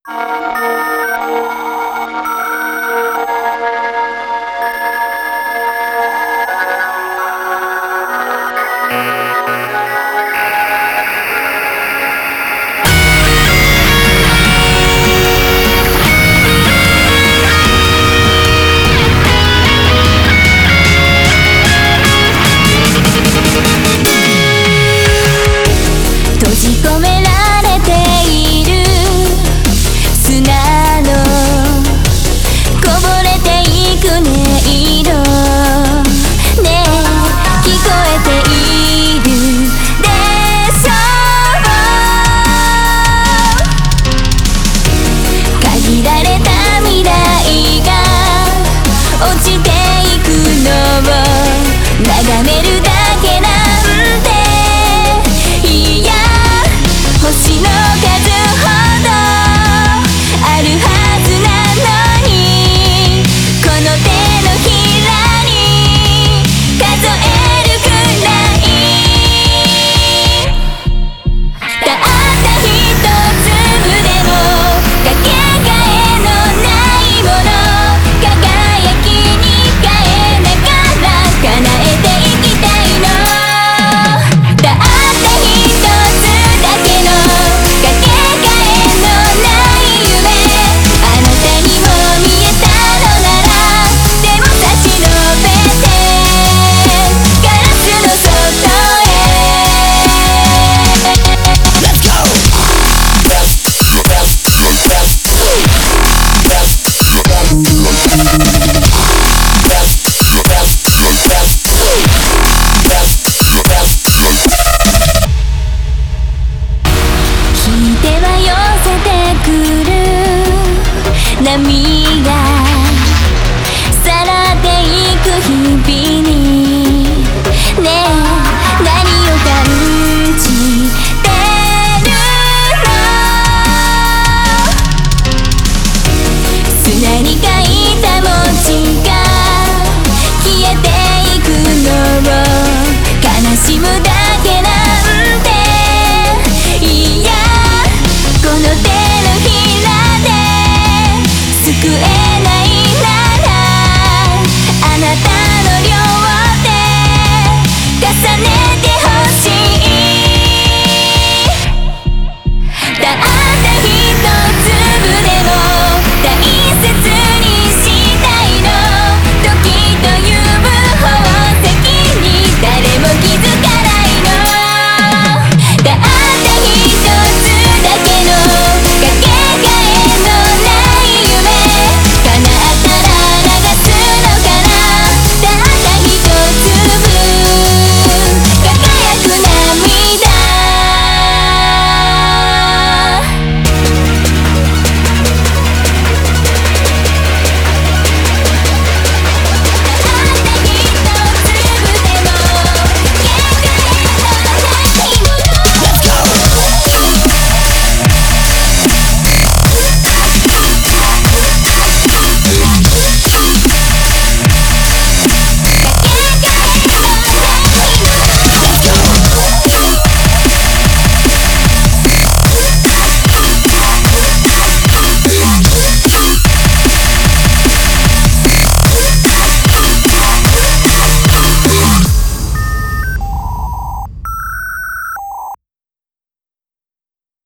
閉じ込められている砂のこぼれていく音色ねえ聞こえているでしょう。限られた未来が落ちていくのを眺めるだけなんて星の数ほどあるはずなのにこの手のひらに数えるくらいたった一粒でもかけがえのないもの輝きに変えながら叶えていきたいの。たった一つだけのかけがえのない夢あなたにも見えたのなら手を差し伸べてガラスの外へ Let's go!引いては寄せてくる波がさらっていく日々にねえ何を感じてるの。砂に書いた文字が消えていくのを悲しむだけなんていやこの手のひらで救え